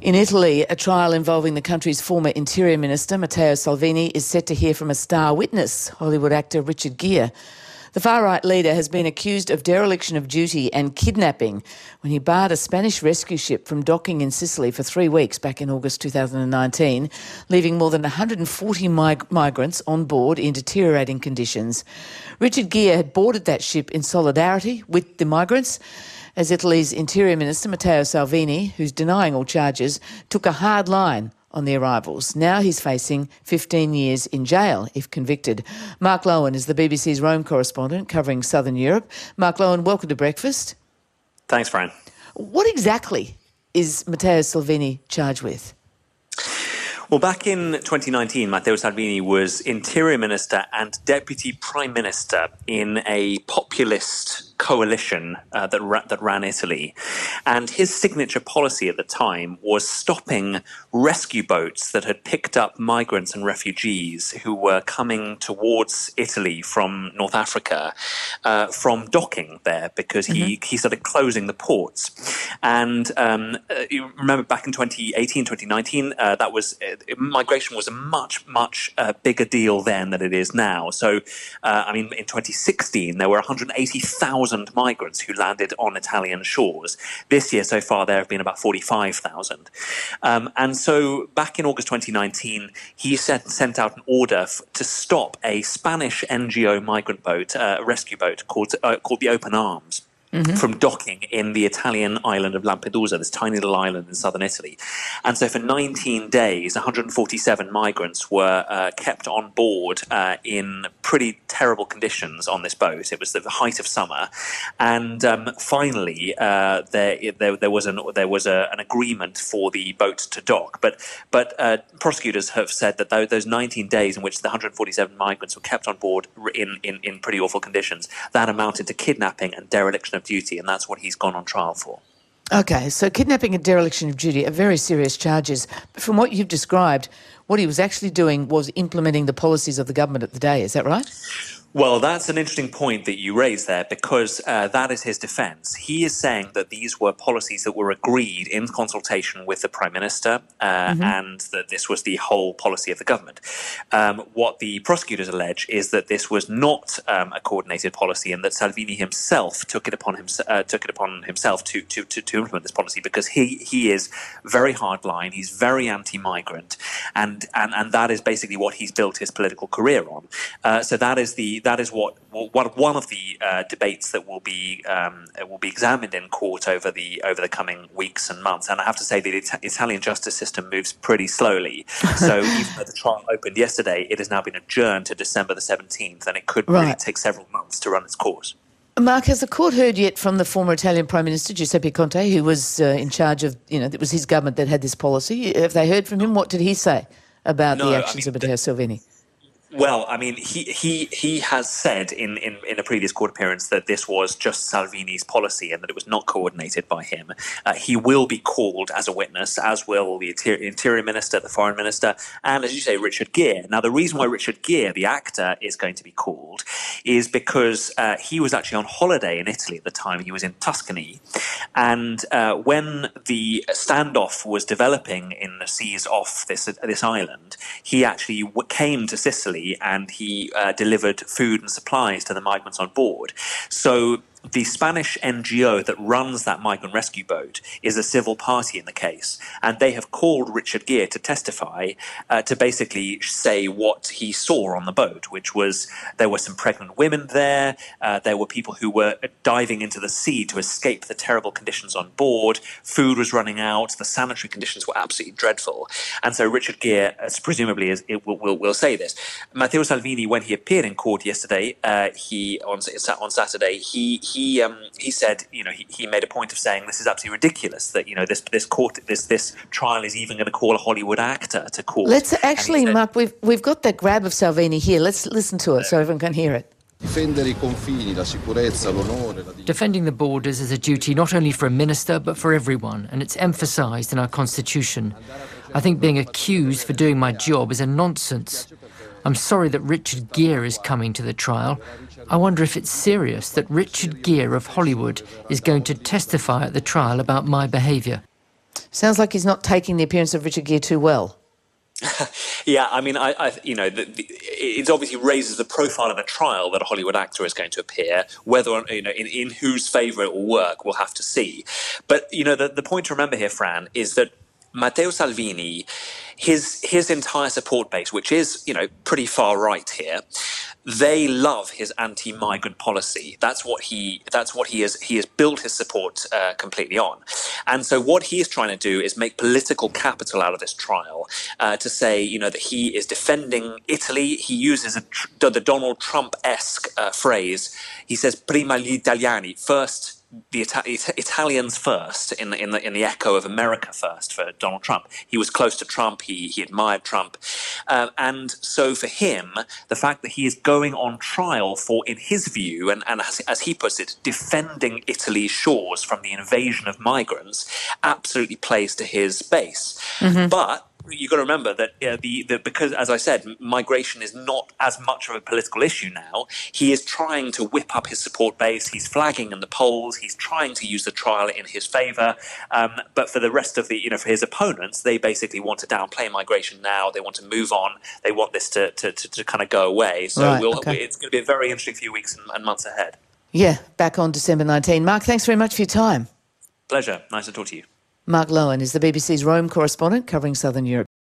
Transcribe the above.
In Italy, a trial involving the country's former Interior Minister, Matteo Salvini, is set to hear from a star witness, Hollywood actor Richard Gere. The far-right leader has been accused of dereliction of duty and kidnapping when he barred a Spanish rescue ship from docking in Sicily for 3 weeks back in August 2019, leaving more than 140 migrants on board in deteriorating conditions. Richard Gere had boarded that ship in solidarity with the migrants, as Italy's Interior Minister, Matteo Salvini, who's denying all charges, took a hard line on the arrivals. Now he's facing 15 years in jail if convicted. Mark Lowen is the BBC's Rome correspondent covering Southern Europe. Mark Lowen, welcome to Breakfast. Thanks, Fran. What exactly is Matteo Salvini charged with? Well, back in 2019, Matteo Salvini was Interior Minister and Deputy Prime Minister in a populist coalition that ran Italy. And his signature policy at the time was stopping rescue boats that had picked up migrants and refugees who were coming towards Italy from North Africa from docking there, because he started closing the ports. And you remember back in 2018, 2019, that was migration was a much bigger deal then than it is now. So, in 2016, there were 180,000 migrants who landed on Italian shores. This year, so far, there have been about 45,000. And so back in August 2019, he sent out an order to stop a Spanish NGO migrant boat, a rescue boat called the Open Arms, from docking in the Italian island of Lampedusa, this tiny little island in southern Italy. And so for 19 days, 147 migrants were kept on board in pretty terrible conditions on this boat. It was the height of summer. And finally, there was an agreement for the boat to dock. But prosecutors have said that those 19 days in which the 147 migrants were kept on board in pretty awful conditions, that amounted to kidnapping and dereliction of duty, and that's what he's gone on trial for. Okay, so kidnapping and dereliction of duty are very serious charges. But from what you've described, what he was actually doing was implementing the policies of the government at the day. Is that right? Well, that's an interesting point that you raise there, because that is his defence. He is saying that these were policies that were agreed in consultation with the Prime Minister and that this was the whole policy of the government. What the prosecutors allege is that this was not a coordinated policy, and that Salvini himself took it upon himself to implement this policy, because he is very hardline, he's very anti-migrant, and that is basically what he's built his political career on. So that is one of the debates that will be examined in court over the coming weeks and months. And I have to say, the Italian justice system moves pretty slowly. So even though the trial opened yesterday, it has now been adjourned to December the 17th, and it could really take several months to run its course. Mark, has the court heard yet from the former Italian Prime Minister, Giuseppe Conte, who was in charge of, it was his government that had this policy? Have they heard from him? What did he say about the actions of Matteo Salvini? Well, he has said in a previous court appearance that this was just Salvini's policy and that it was not coordinated by him. He will be called as a witness, as will the Interior Minister, the Foreign Minister, and, as you say, Richard Gere. Now, the reason why Richard Gere, the actor, is going to be called is because he was actually on holiday in Italy at the time. He was in Tuscany. And when the standoff was developing in the seas off this island, he actually came to Sicily, and he delivered food and supplies to the migrants on board. So the Spanish NGO that runs that migrant rescue boat is a civil party in the case, and they have called Richard Gere to testify to basically say what he saw on the boat, which was there were some pregnant women there, there were people who were diving into the sea to escape the terrible conditions on board, food was running out, the sanitary conditions were absolutely dreadful. And so Richard Gere, presumably, will say this. Matteo Salvini, when he appeared in court yesterday, on Saturday, he said, he made a point of saying this is absolutely ridiculous that this trial is even going to call a Hollywood actor to court. Let's actually, Mark, we've got that grab of Salvini here. Let's listen to it so everyone can hear it. Defending the borders is a duty not only for a minister but for everyone, and it's emphasised in our constitution. I think being accused for doing my job is a nonsense. I'm sorry that Richard Gere is coming to the trial. I wonder if it's serious that Richard Gere of Hollywood is going to testify at the trial about my behaviour. Sounds like he's not taking the appearance of Richard Gere too well. Yeah, I mean, it obviously raises the profile of a trial that a Hollywood actor is going to appear. Whether, in whose favour it will work, we'll have to see. But, the point to remember here, Fran, is that Matteo Salvini, his entire support base, which is, pretty far right here, they love his anti-migrant policy. That's what he has built his support completely on. And so what he is trying to do is make political capital out of this trial, to say, that he is defending Italy. He uses the Donald Trump-esque phrase. He says, "Prima gli italiani," first. The Italians first, in the echo of America first for Donald Trump. He was close to Trump. He admired Trump, and so for him, the fact that he is going on trial for, in his view, and as he puts it, defending Italy's shores from the invasion of migrants, absolutely plays to his base. Mm-hmm. But you've got to remember that because, as I said, migration is not as much of a political issue now. He is trying to whip up his support base. He's flagging in the polls. He's trying to use the trial in his favour. But for the rest of for his opponents, they basically want to downplay migration now. They want to move on. They want this to kind of go away. So it's going to be a very interesting few weeks and months ahead. Yeah, back on December 19. Mark, thanks very much for your time. Pleasure. Nice to talk to you. Mark Lowen is the BBC's Rome correspondent covering Southern Europe.